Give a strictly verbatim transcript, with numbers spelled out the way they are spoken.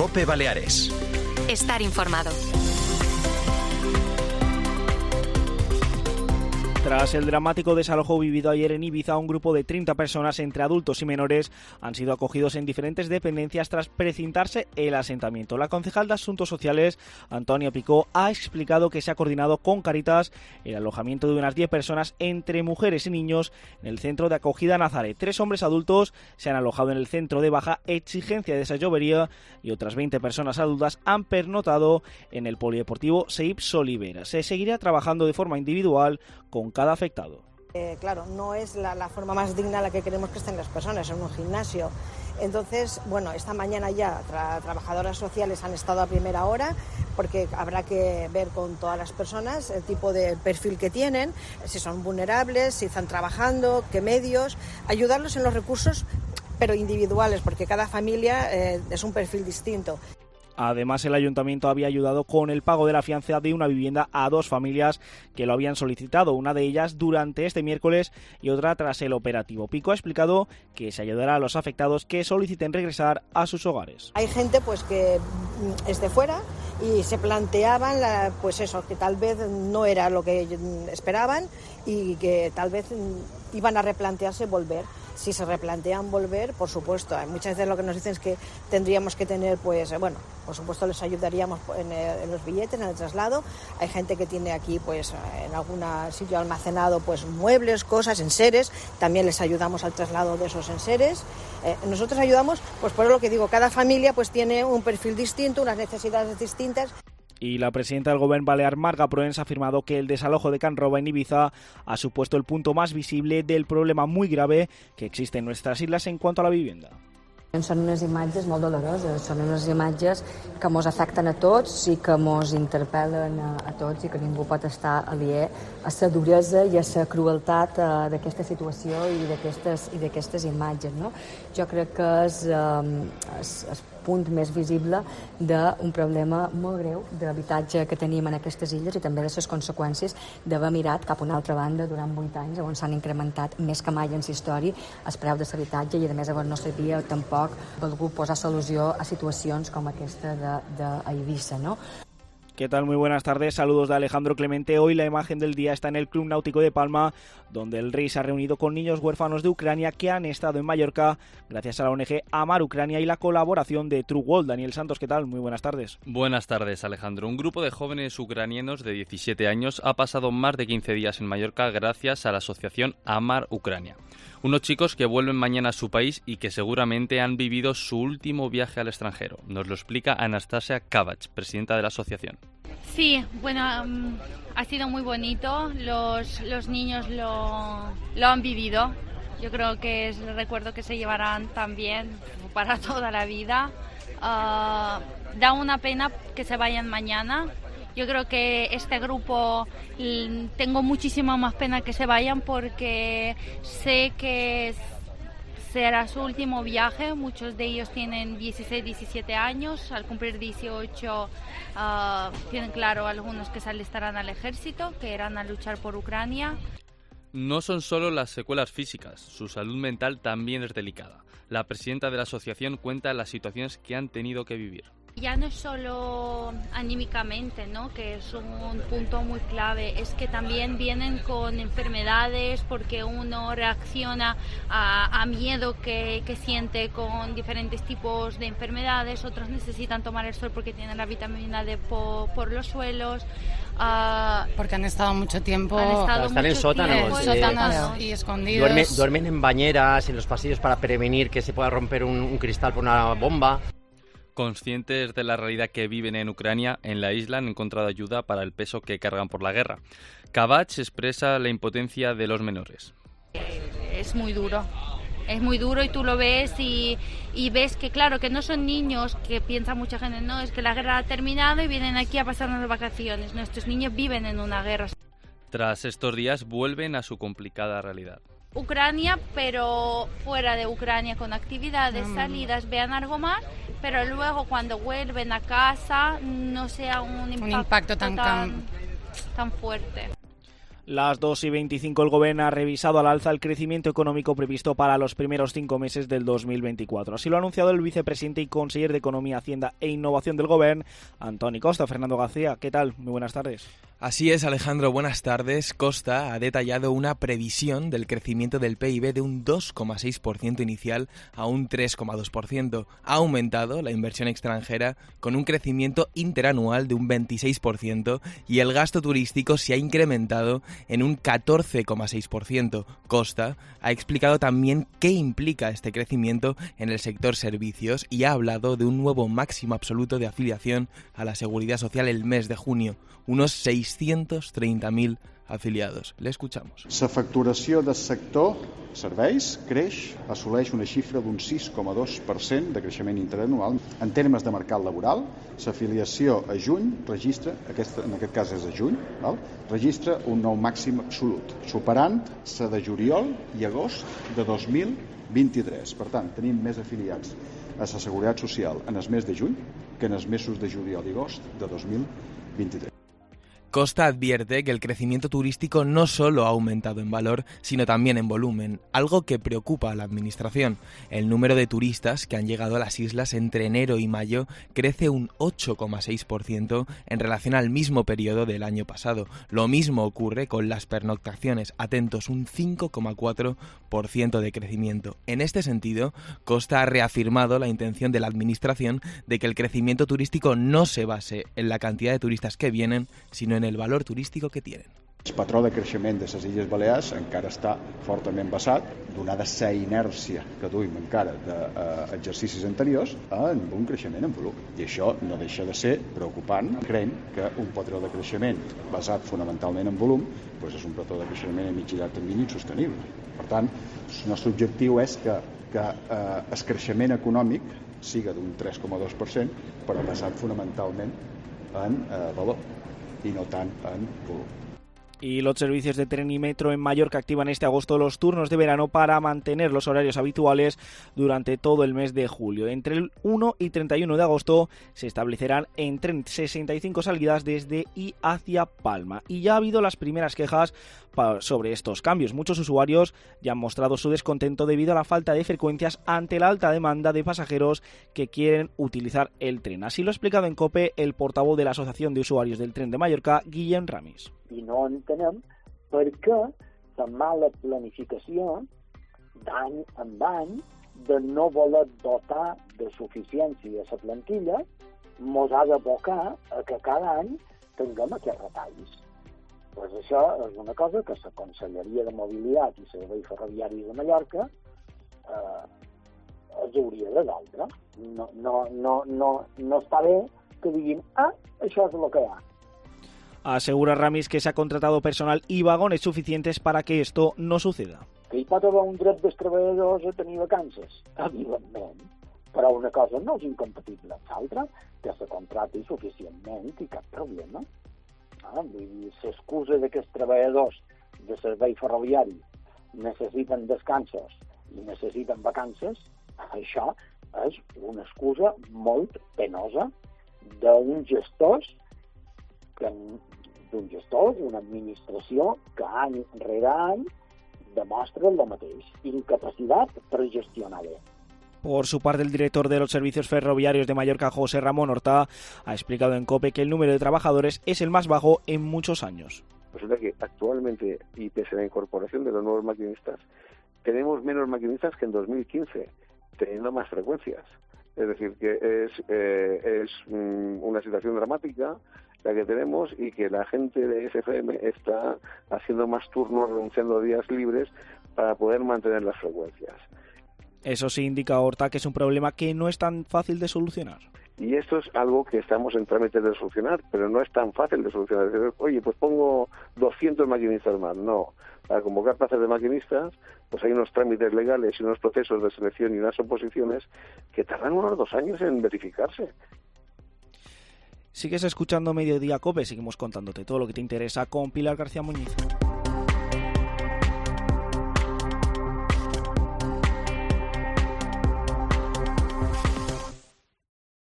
COPE Baleares. Estar informado. Tras el dramático desalojo vivido ayer en Ibiza, un grupo de treinta personas, entre adultos y menores, han sido acogidos en diferentes dependencias tras precintarse el asentamiento. La concejal de Asuntos Sociales, Antonia Picó, ha explicado que se ha coordinado con Cáritas el alojamiento de unas diez personas, entre mujeres y niños, en el centro de acogida Nazaret. Tres hombres adultos se han alojado en el centro de baja exigencia de esa llovería y otras veinte personas adultas han pernotado en el polideportivo Seip Solivera. Se seguirá trabajando de forma individual con cada afectado. Eh, claro, no es la, la forma más digna a la que queremos que estén las personas en un gimnasio. Entonces, bueno, esta mañana ya tra- trabajadoras sociales han estado a primera hora porque habrá que ver con todas las personas el tipo de perfil que tienen, si son vulnerables, si están trabajando, qué medios, ayudarlos en los recursos, pero individuales, porque cada familia eh, es un perfil distinto. Además, el ayuntamiento había ayudado con el pago de la fianza de una vivienda a dos familias que lo habían solicitado, una de ellas durante este miércoles y otra tras el operativo. Pico ha explicado que se ayudará a los afectados que soliciten regresar a sus hogares. Hay gente pues que es de fuera y se planteaban la, pues eso, que tal vez no era lo que esperaban y que tal vez iban a replantearse volver. Si se replantean volver, por supuesto, muchas veces lo que nos dicen es que tendríamos que tener, pues, bueno, por supuesto les ayudaríamos en, el, en los billetes, en el traslado. Hay gente que tiene aquí, pues, en algún sitio almacenado, pues, muebles, cosas, enseres. También les ayudamos al traslado de esos enseres. Eh, nosotros ayudamos, pues, por lo que digo, cada familia, pues, tiene un perfil distinto, unas necesidades distintas. Y la presidenta del Gobierno balear, Marga Proens, ha afirmado que el desalojo de Can Roba en Ibiza ha supuesto el punto más visible del problema muy grave que existe en nuestras islas en cuanto a la vivienda. Són unes imatges molt doloroses, són unes imatges que ens afecten a tots i que ens interpel·len a, a tots i que ningú pot estar aliè a la duresa i a la crueltat uh, d'aquesta situació i d'aquestes i d'aquestes imatges. No? Jo crec que és um, el punt més visible d'un problema molt greu d'habitatge que tenim en aquestes illes i també de les conseqüències d'haver mirat cap a una altra banda durant vuit anys on s'han incrementat més que mai en la història els preus de l'habitatge i a més no sabia tampoc volgut posar solució a situacions com aquesta d'Eivissa, ¿no? ¿Qué tal? Muy buenas tardes, saludos de Alejandro Clemente. Hoy la imagen del día está en el Club Náutico de Palma, donde el rey se ha reunido con niños huérfanos de Ucrania que han estado en Mallorca gracias a la O N G Amar Ucrania y la colaboración de True World. Daniel Santos, ¿qué tal? Muy buenas tardes. Buenas tardes, Alejandro. Un grupo de jóvenes ucranianos de diecisiete años ha pasado más de quince días en Mallorca gracias a la asociación Amar Ucrania. Unos chicos que vuelven mañana a su país y que seguramente han vivido su último viaje al extranjero. Nos lo explica Anastasia Kavach, presidenta de la asociación. Sí, bueno, um, ha sido muy bonito. Los, los niños lo, lo han vivido. Yo creo que es el recuerdo que se llevarán también para toda la vida. Uh, da una pena que se vayan mañana. Yo creo que este grupo tengo muchísima más pena que se vayan porque sé que será su último viaje. Muchos de ellos tienen dieciséis, diecisiete años. Al cumplir dieciocho uh, tienen claro algunos que se alistarán al ejército, que irán a luchar por Ucrania. No son solo las secuelas físicas, su salud mental también es delicada. La presidenta de la asociación cuenta las situaciones que han tenido que vivir. Ya no es solo anímicamente, ¿no?, que es un punto muy clave, es que también vienen con enfermedades porque uno reacciona a, a miedo que, que siente con diferentes tipos de enfermedades, otros necesitan tomar el sol porque tienen la vitamina D por, por los suelos. Uh, porque han estado mucho tiempo han estado están mucho en sótanos, tiempo, eh, sótanos y escondidos. Duermen, duermen en bañeras, en los pasillos para prevenir que se pueda romper un, un cristal por una bomba. Conscientes de la realidad que viven en Ucrania, en la isla han encontrado ayuda para el peso que cargan por la guerra. Kavach expresa la impotencia de los menores. Es muy duro, es muy duro y tú lo ves y, y ves que claro, que no son niños que piensa mucha gente, no, es que la guerra ha terminado y vienen aquí a pasar unas vacaciones. Nuestros niños viven en una guerra. Tras estos días vuelven a su complicada realidad. Ucrania, pero fuera de Ucrania con actividades, salidas, vean algo más, pero luego cuando vuelven a casa no sea un impacto, un impacto tan, tan, tan fuerte. Las dos y veinticinco, el Gobierno ha revisado al alza el crecimiento económico previsto para los primeros cinco meses del dos mil veinticuatro. Así lo ha anunciado el vicepresidente y conseller de Economía, Hacienda e Innovación del Gobierno, Antoni Costa. Fernando García, ¿qué tal? Muy buenas tardes. Así es, Alejandro, buenas tardes. Costa ha detallado una previsión del crecimiento del P I B de un dos coma seis por ciento inicial a un tres coma dos por ciento. Ha aumentado la inversión extranjera con un crecimiento interanual de un veintiséis por ciento y el gasto turístico se ha incrementado en un catorce coma seis por ciento. Costa ha explicado también qué implica este crecimiento en el sector servicios y ha hablado de un nuevo máximo absoluto de afiliación a la Seguridad Social el mes de junio, unos seiscientos treinta mil afiliados. Le escuchamos. La facturació del sector serveis creix, assoleix una xifra d'un sis coma dos per cent de creixement interanual. En termes de mercat laboral, l'afiliació a juny registra, aquesta, en aquest cas és a juny, val? registra un nou màxim absolut, superant la de juliol i agost de dos mil vint-i-tres. Per tant, tenim més afiliats a la Seguretat Social en el mes de juny que en els mesos de juliol i agost de dos mil vint-i-tres. Costa advierte que el crecimiento turístico no solo ha aumentado en valor, sino también en volumen, algo que preocupa a la Administración. El número de turistas que han llegado a las islas entre enero y mayo crece un ocho coma seis por ciento en relación al mismo periodo del año pasado. Lo mismo ocurre con las pernoctaciones, atentos, un cinco coma cuatro por ciento de crecimiento. En este sentido, Costa ha reafirmado la intención de la Administración de que el crecimiento turístico no se base en la cantidad de turistas que vienen, sino en en el valor turístico que tienen. El patró de creixement de les Illes Balears encara està fortament basat, donada la inèrcia que duim encara d'exercicis anteriors, en un creixement en volum. I això no deixa de ser preocupant. Creiem que un patró de creixement basat fonamentalment en volum doncs és un patró de creixement a mig i llarg termini insostenible. Per tant, el nostre objectiu és que, que eh, el creixement econòmic siga d'un tres coma dos per cent, però basat fonamentalment en eh, valor y no tan en volumen. Y los servicios de tren y metro en Mallorca activan este agosto los turnos de verano para mantener los horarios habituales durante todo el mes de julio. Entre el uno y treinta y uno de agosto se establecerán en tren sesenta y cinco salidas desde y hacia Palma. Y ya ha habido las primeras quejas sobre estos cambios. Muchos usuarios ya han mostrado su descontento debido a la falta de frecuencias ante la alta demanda de pasajeros que quieren utilizar el tren. Así lo ha explicado en COPE el portavoz de la Asociación de Usuarios del Tren de Mallorca, Guillem Ramis. I no entenem per què la mala planificació d'any en any de no voler dotar de suficiència a la plantilla mos ha d'abocar a que cada any tinguem aquests retalls. Pues això és una cosa que la Conselleria de Mobilitat i Serveis Ferroviaris de Mallorca eh, els hauria de resoldre. No, no, no, no, no està bé que diguin, ah, això és el que hi ha. Asegura Ramis que se ha contratado personal y vagones suficientes para que esto no suceda. Que hi pot haver un dret dels treballadors a tenir vacances, evidentment, però una cosa no és incompatible amb l'altra, que se contrati suficientment i cap problema. Ah, vull dir, l'excusa de que els treballadors de servei ferroviari necessiten descansos i necessiten vacances, això és una excusa molt penosa d'uns gestors d'un gestor, d'una administració que any rere any demostra el mateix, incapacitat per gestionar bé. Por su parte, el director de los servicios ferroviarios de Mallorca, José Ramón Horta, ha explicado en COPE que el número de trabajadores es el más bajo en muchos años. Resulta que actualmente, y pese a la incorporación de los nuevos maquinistas, tenemos menos maquinistas que en dos mil quince, teniendo más frecuencias. Es decir, que es, eh, es mm, una situación dramática la que tenemos y que la gente de S F M está haciendo más turnos, renunciando a días libres para poder mantener las frecuencias. Eso sí, indica Horta que es un problema que no es tan fácil de solucionar. Y esto es algo que estamos en trámite de solucionar, pero no es tan fácil de solucionar. Decir, oye, pues pongo doscientos maquinistas más. No, para convocar plazas de maquinistas, pues hay unos trámites legales y unos procesos de selección y unas oposiciones que tardan unos dos años en verificarse. Sigues escuchando Mediodía COPE, seguimos contándote todo lo que te interesa con Pilar García Muñiz.